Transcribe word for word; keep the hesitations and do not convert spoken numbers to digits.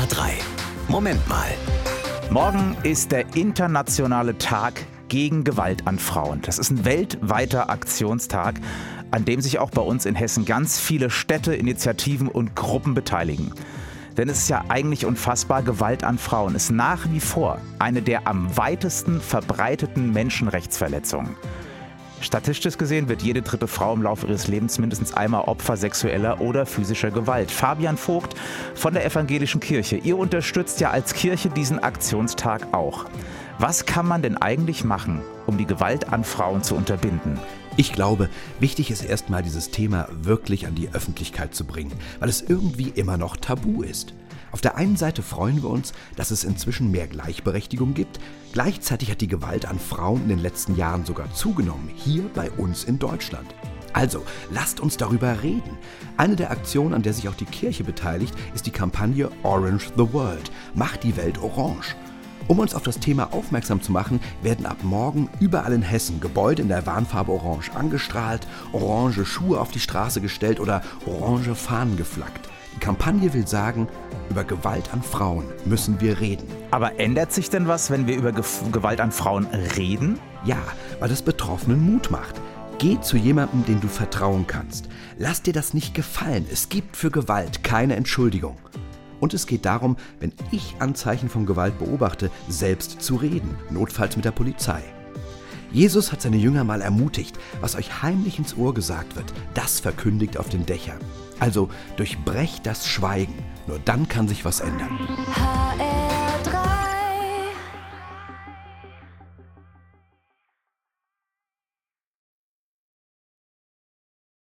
drei. Moment mal. Morgen ist der internationale Tag gegen Gewalt an Frauen. Das ist ein weltweiter Aktionstag, an dem sich auch bei uns in Hessen ganz viele Städte, Initiativen und Gruppen beteiligen. Denn es ist ja eigentlich unfassbar, Gewalt an Frauen ist nach wie vor eine der am weitesten verbreiteten Menschenrechtsverletzungen. Statistisch gesehen wird jede dritte Frau im Laufe ihres Lebens mindestens einmal Opfer sexueller oder physischer Gewalt. Fabian Vogt von der Evangelischen Kirche. Ihr unterstützt ja als Kirche diesen Aktionstag auch. Was kann man denn eigentlich machen, um die Gewalt an Frauen zu unterbinden? Ich glaube, wichtig ist erstmal, dieses Thema wirklich an die Öffentlichkeit zu bringen, weil es irgendwie immer noch tabu ist. Auf der einen Seite freuen wir uns, dass es inzwischen mehr Gleichberechtigung gibt. Gleichzeitig hat die Gewalt an Frauen in den letzten Jahren sogar zugenommen, hier bei uns in Deutschland. Also, lasst uns darüber reden. Eine der Aktionen, an der sich auch die Kirche beteiligt, ist die Kampagne Orange the World. Macht die Welt orange. Um uns auf das Thema aufmerksam zu machen, werden ab morgen überall in Hessen Gebäude in der Warnfarbe Orange angestrahlt, orange Schuhe auf die Straße gestellt oder orange Fahnen geflaggt. Die Kampagne will sagen, über Gewalt an Frauen müssen wir reden. Aber ändert sich denn was, wenn wir über Ge- Gewalt an Frauen reden? Ja, weil es Betroffenen Mut macht. Geh zu jemandem, dem du vertrauen kannst. Lass dir das nicht gefallen. Es gibt für Gewalt keine Entschuldigung. Und es geht darum, wenn ich Anzeichen von Gewalt beobachte, selbst zu reden, notfalls mit der Polizei. Jesus hat seine Jünger mal ermutigt, was euch heimlich ins Ohr gesagt wird, das verkündigt auf den Dächern. Also durchbrecht das Schweigen, nur dann kann sich was ändern. H R